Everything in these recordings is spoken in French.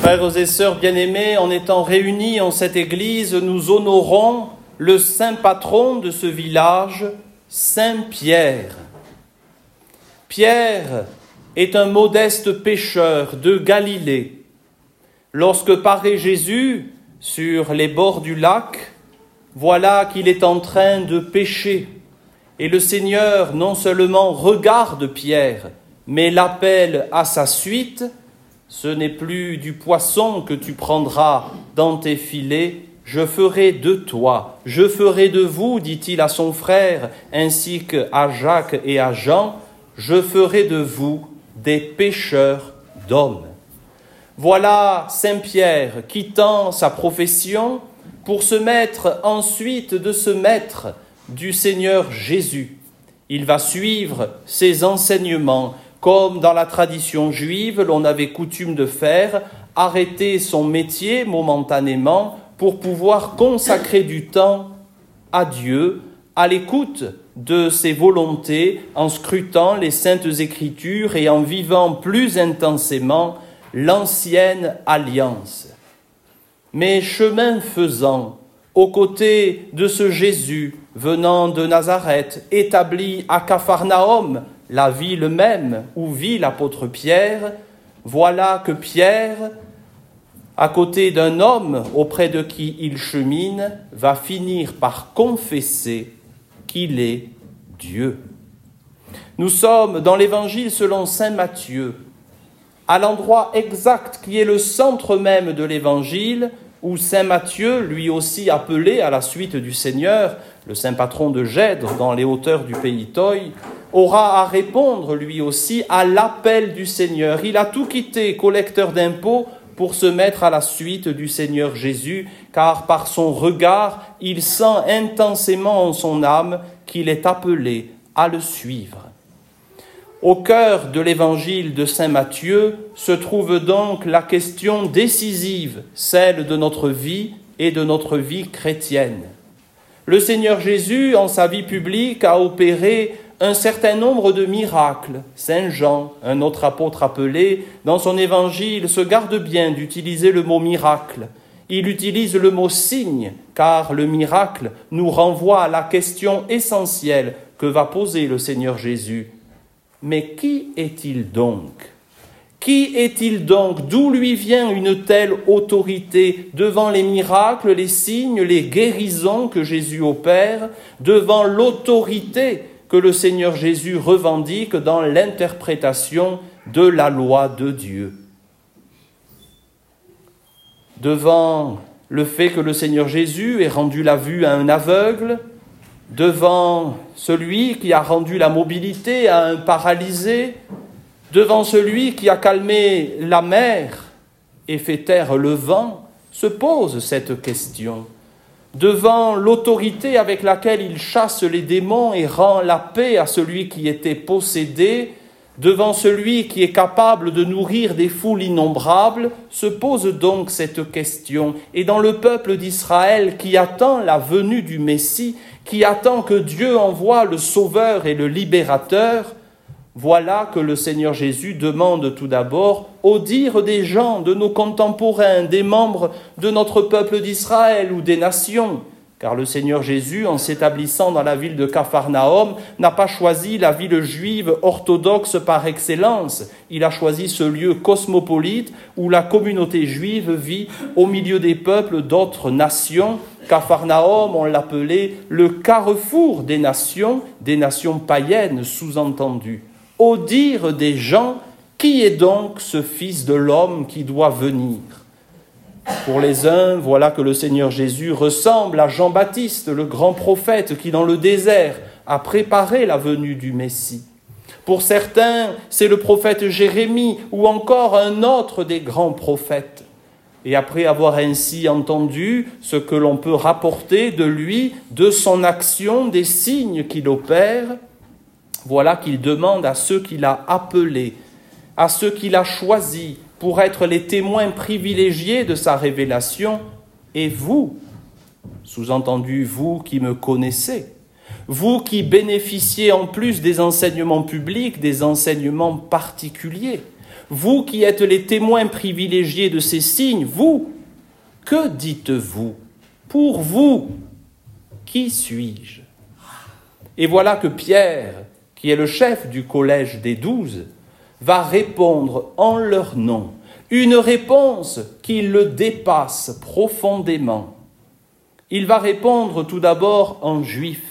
Frères et sœurs bien-aimés, en étant réunis en cette église, nous honorons le saint patron de ce village, Saint Pierre. Pierre est un modeste pêcheur de Galilée. Lorsque paraît Jésus sur les bords du lac, voilà qu'il est en train de pêcher. Et le Seigneur non seulement regarde Pierre, mais l'appelle à sa suite. Ce n'est plus du poisson que tu prendras dans tes filets, je ferai de toi, je ferai de vous, dit-il à son frère, ainsi qu'à Jacques et à Jean, je ferai de vous des pêcheurs d'hommes. Voilà Saint Pierre quittant sa profession pour se mettre ensuite de ce maître du Seigneur Jésus. Il va suivre ses enseignements, comme dans la tradition juive, l'on avait coutume de faire, arrêter son métier momentanément pour pouvoir consacrer du temps à Dieu, à l'écoute de ses volontés, en scrutant les Saintes Écritures et en vivant plus intensément l'ancienne alliance. Mais chemin faisant, aux côtés de ce Jésus venant de Nazareth, établi à Capharnaüm, la ville même où vit l'apôtre Pierre, voilà que Pierre, à côté d'un homme auprès de qui il chemine, va finir par confesser qu'il est Dieu. Nous sommes dans l'évangile selon saint Matthieu, à l'endroit exact qui est le centre même de l'évangile, où saint Matthieu, lui aussi appelé à la suite du Seigneur, le saint patron de Gèdre dans les hauteurs du pays Toy, aura à répondre lui aussi à l'appel du Seigneur. Il a tout quitté, collecteur d'impôts, pour se mettre à la suite du Seigneur Jésus, car par son regard, il sent intensément en son âme qu'il est appelé à le suivre. Au cœur de l'évangile de saint Matthieu se trouve donc la question décisive, celle de notre vie et de notre vie chrétienne. Le Seigneur Jésus, en sa vie publique, a opéré un certain nombre de miracles. Saint Jean, un autre apôtre appelé, dans son évangile, se garde bien d'utiliser le mot miracle. Il utilise le mot signe, car le miracle nous renvoie à la question essentielle que va poser le Seigneur Jésus. Mais qui est-il donc ? Qui est-il donc ? D'où lui vient une telle autorité devant les miracles, les signes, les guérisons que Jésus opère, devant l'autorité que le Seigneur Jésus revendique dans l'interprétation de la loi de Dieu. Devant le fait que le Seigneur Jésus ait rendu la vue à un aveugle, devant celui qui a rendu la mobilité à un paralysé, devant celui qui a calmé la mer et fait taire le vent, se pose cette question. Devant l'autorité avec laquelle il chasse les démons et rend la paix à celui qui était possédé, devant celui qui est capable de nourrir des foules innombrables, se pose donc cette question. Et dans le peuple d'Israël qui attend la venue du Messie, qui attend que Dieu envoie le Sauveur et le Libérateur, voilà que le Seigneur Jésus demande tout d'abord, au dire des gens, de nos contemporains, des membres de notre peuple d'Israël ou des nations, car le Seigneur Jésus, en s'établissant dans la ville de Capharnaüm, n'a pas choisi la ville juive orthodoxe par excellence. Il a choisi ce lieu cosmopolite où la communauté juive vit au milieu des peuples d'autres nations. Capharnaüm, on l'appelait le carrefour des nations païennes sous-entendues. Au dire des gens, qui est donc ce Fils de l'homme qui doit venir ? Pour les uns, voilà que le Seigneur Jésus ressemble à Jean-Baptiste, le grand prophète qui, dans le désert, a préparé la venue du Messie. Pour certains, c'est le prophète Jérémie ou encore un autre des grands prophètes. Et après avoir ainsi entendu ce que l'on peut rapporter de lui, de son action, des signes qu'il opère, voilà qu'il demande à ceux qu'il a appelés, à ceux qu'il a choisis pour être les témoins privilégiés de sa révélation, et vous, sous-entendu vous qui me connaissez, vous qui bénéficiez en plus des enseignements publics, des enseignements particuliers, vous qui êtes les témoins privilégiés de ces signes, vous, que dites-vous? Pour vous, qui suis-je? Et voilà que Pierre, qui est le chef du collège des 12, va répondre en leur nom, une réponse qui le dépasse profondément. Il va répondre tout d'abord en juif.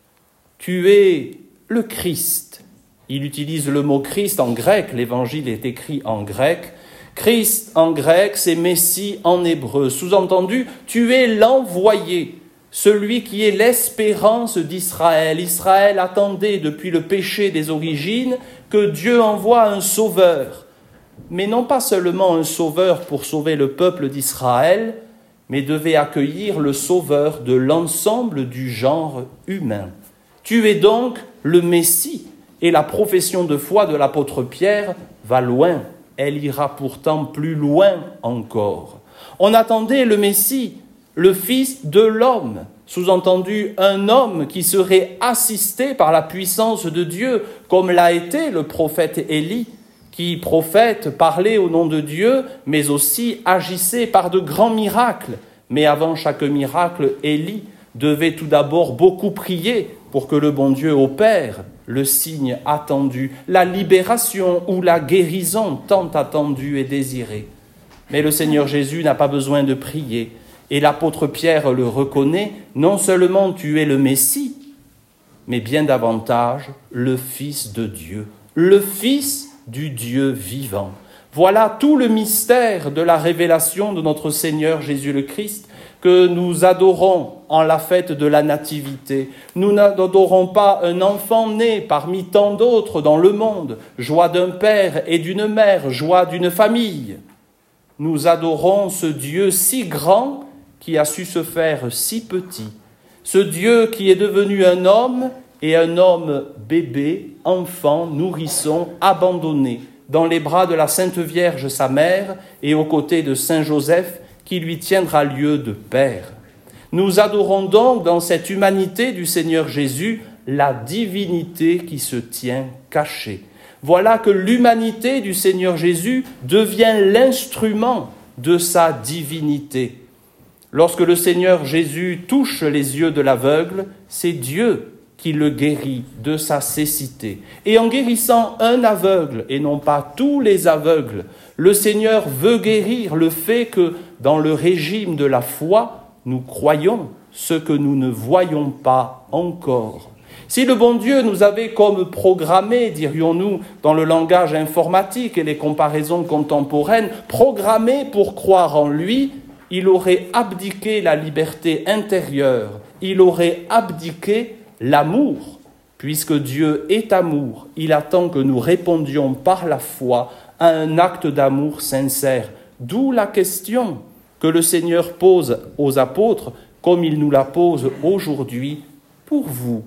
Tu es le Christ. Il utilise le mot Christ en grec, l'évangile est écrit en grec. Christ en grec, c'est Messie en hébreu. Sous-entendu, tu es l'envoyé, celui qui est l'espérance d'Israël. Israël attendait depuis le péché des origines que Dieu envoie un sauveur. Mais non pas seulement un sauveur pour sauver le peuple d'Israël, mais devait accueillir le sauveur de l'ensemble du genre humain. Tu es donc le Messie, et la profession de foi de l'apôtre Pierre va loin. Elle ira pourtant plus loin encore. On attendait le Messie, le Fils de l'homme, sous-entendu un homme qui serait assisté par la puissance de Dieu, comme l'a été le prophète Élie, qui, prophète, parlait au nom de Dieu, mais aussi agissait par de grands miracles. Mais avant chaque miracle, Élie devait tout d'abord beaucoup prier pour que le bon Dieu opère le signe attendu, la libération ou la guérison tant attendue et désirée. Mais le Seigneur Jésus n'a pas besoin de prier. Et l'apôtre Pierre le reconnaît, non seulement tu es le Messie, mais bien davantage le Fils de Dieu, le Fils du Dieu vivant. Voilà tout le mystère de la révélation de notre Seigneur Jésus le Christ que nous adorons en la fête de la Nativité. Nous n'adorons pas un enfant né parmi tant d'autres dans le monde, joie d'un père et d'une mère, joie d'une famille. Nous adorons ce Dieu si grand qui a su se faire si petit, ce Dieu qui est devenu un homme et un homme bébé, enfant, nourrisson, abandonné dans les bras de la Sainte Vierge, sa mère, et aux côtés de Saint Joseph, qui lui tiendra lieu de père. Nous adorons donc dans cette humanité du Seigneur Jésus la divinité qui se tient cachée. Voilà que l'humanité du Seigneur Jésus devient l'instrument de sa divinité. Lorsque le Seigneur Jésus touche les yeux de l'aveugle, c'est Dieu qui le guérit de sa cécité. Et en guérissant un aveugle, et non pas tous les aveugles, le Seigneur veut guérir le fait que, dans le régime de la foi, nous croyons ce que nous ne voyons pas encore. Si le bon Dieu nous avait comme programmé, dirions-nous, dans le langage informatique et les comparaisons contemporaines, programmé pour croire en lui, il aurait abdiqué la liberté intérieure, il aurait abdiqué l'amour. Puisque Dieu est amour, il attend que nous répondions par la foi à un acte d'amour sincère. D'où la question que le Seigneur pose aux apôtres, comme il nous la pose aujourd'hui, pour vous.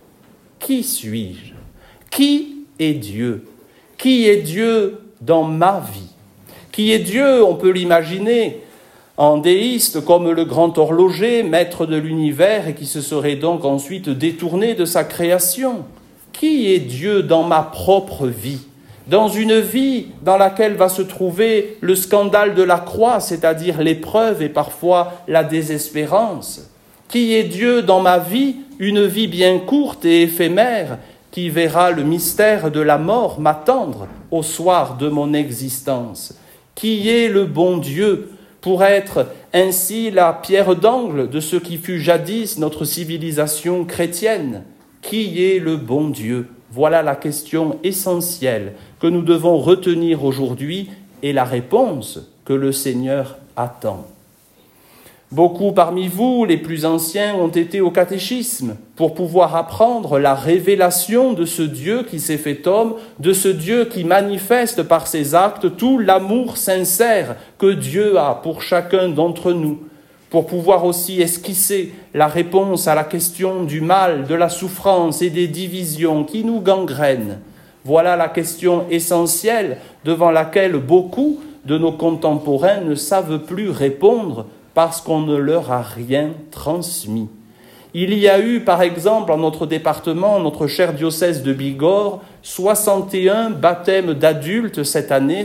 Qui suis-je? Qui est Dieu? Qui est Dieu dans ma vie? Qui est Dieu, on peut l'imaginer, en déiste comme le grand horloger, maître de l'univers et qui se serait donc ensuite détourné de sa création. Qui est Dieu dans ma propre vie? Dans une vie dans laquelle va se trouver le scandale de la croix, c'est-à-dire l'épreuve et parfois la désespérance. Qui est Dieu dans ma vie, une vie bien courte et éphémère, qui verra le mystère de la mort m'attendre au soir de mon existence? Qui est le bon Dieu pour être ainsi la pierre d'angle de ce qui fut jadis notre civilisation chrétienne? Qui est le bon Dieu? Voilà la question essentielle que nous devons retenir aujourd'hui et la réponse que le Seigneur attend. Beaucoup parmi vous, les plus anciens, ont été au catéchisme pour pouvoir apprendre la révélation de ce Dieu qui s'est fait homme, de ce Dieu qui manifeste par ses actes tout l'amour sincère que Dieu a pour chacun d'entre nous, pour pouvoir aussi esquisser la réponse à la question du mal, de la souffrance et des divisions qui nous gangrènent. Voilà la question essentielle devant laquelle beaucoup de nos contemporains ne savent plus répondre parce qu'on ne leur a rien transmis. Il y a eu, par exemple, en notre département, notre cher diocèse de Bigorre, 61 baptêmes d'adultes cette année,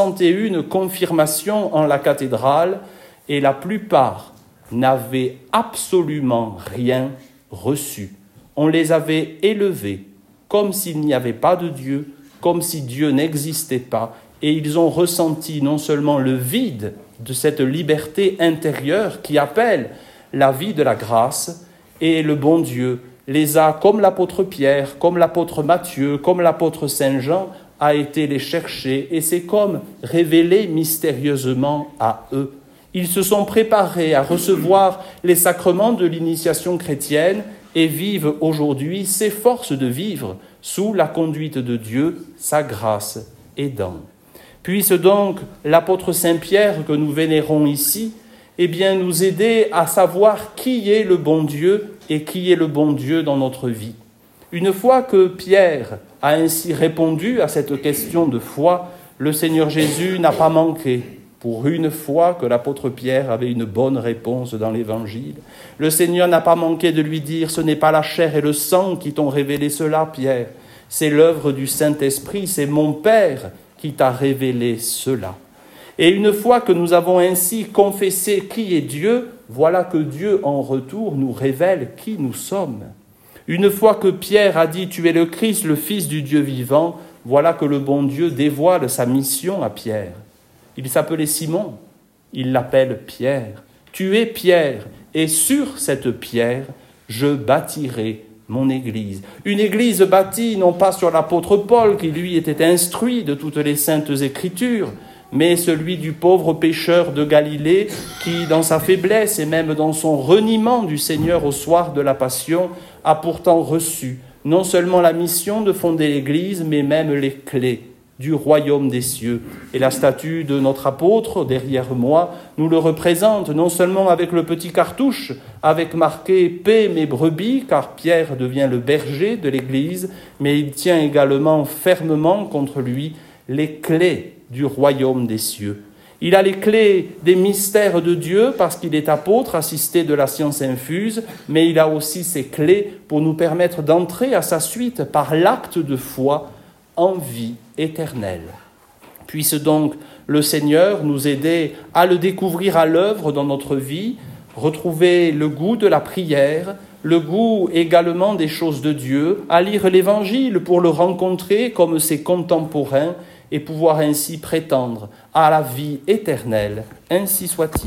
61 confirmations en la cathédrale, et la plupart n'avaient absolument rien reçu. On les avait élevés comme s'il n'y avait pas de Dieu, comme si Dieu n'existait pas, et ils ont ressenti non seulement le vide de cette liberté intérieure qui appelle la vie de la grâce, et le bon Dieu les a, comme l'apôtre Pierre, comme l'apôtre Matthieu, comme l'apôtre Saint Jean, a été les chercher, et c'est comme révélé mystérieusement à eux. Ils se sont préparés à recevoir les sacrements de l'initiation chrétienne et vivent aujourd'hui, s'efforcent de vivre sous la conduite de Dieu, sa grâce aidant. Puisse donc l'apôtre Saint-Pierre que nous vénérons ici, nous aider à savoir qui est le bon Dieu et qui est le bon Dieu dans notre vie. Une fois que Pierre a ainsi répondu à cette question de foi, le Seigneur Jésus n'a pas manqué, pour une fois que l'apôtre Pierre avait une bonne réponse dans l'Évangile. Le Seigneur n'a pas manqué de lui dire « Ce n'est pas la chair et le sang qui t'ont révélé cela, Pierre. C'est l'œuvre du Saint-Esprit, c'est mon Père qui t'a révélé cela. » Et une fois que nous avons ainsi confessé qui est Dieu, voilà que Dieu en retour nous révèle qui nous sommes. Une fois que Pierre a dit « Tu es le Christ, le Fils du Dieu vivant », voilà que le bon Dieu dévoile sa mission à Pierre. Il s'appelait Simon, il l'appelle Pierre. « Tu es Pierre, et sur cette pierre, je bâtirai mon Église. » Une Église bâtie non pas sur l'apôtre Paul, qui lui était instruit de toutes les saintes Écritures, mais celui du pauvre pécheur de Galilée qui, dans sa faiblesse et même dans son reniement du Seigneur au soir de la Passion, a pourtant reçu non seulement la mission de fonder l'Église, mais même les clés du royaume des cieux. Et la statue de notre apôtre, derrière moi, nous le représente non seulement avec le petit cartouche, avec marqué « Paix mes brebis », car Pierre devient le berger de l'Église, mais il tient également fermement contre lui les clés du royaume des cieux. Il a les clés des mystères de Dieu parce qu'il est apôtre, assisté de la science infuse, mais il a aussi ses clés pour nous permettre d'entrer à sa suite par l'acte de foi en vie éternelle. Puisse donc le Seigneur nous aider à le découvrir à l'œuvre dans notre vie, retrouver le goût de la prière, le goût également des choses de Dieu, à lire l'Évangile pour le rencontrer comme ses contemporains et pouvoir ainsi prétendre à la vie éternelle. Ainsi soit-il.